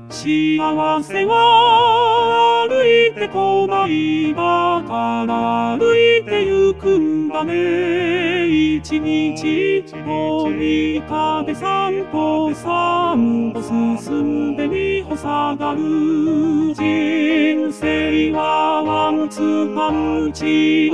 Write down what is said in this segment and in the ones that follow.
幸せは歩いてこないだから歩いてゆくんだね。一日と三日で三歩進んで二歩下がる。人生はワンツーパンチ。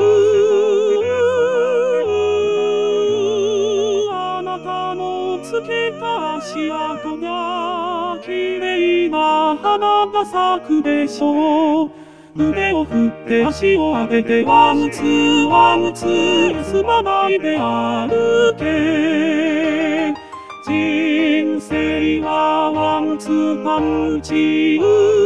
あなたのつけた足跡が綺麗な花が咲くでしょう。腕を振って足を上げてワンツーワンツー休まないで歩け。人生はワンツーパンチ。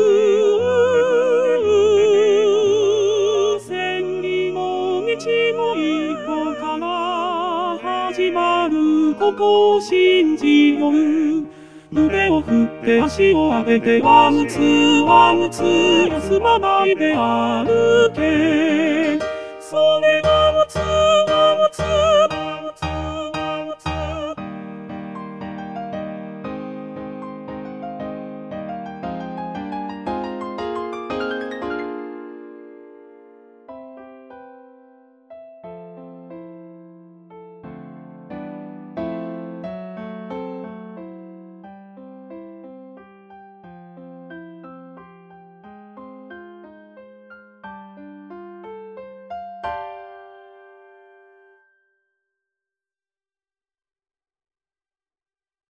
千里の道の一歩から始まる、ここを信じよう。腕を振って足を上げてワンツーワンツー休まないで歩け。それ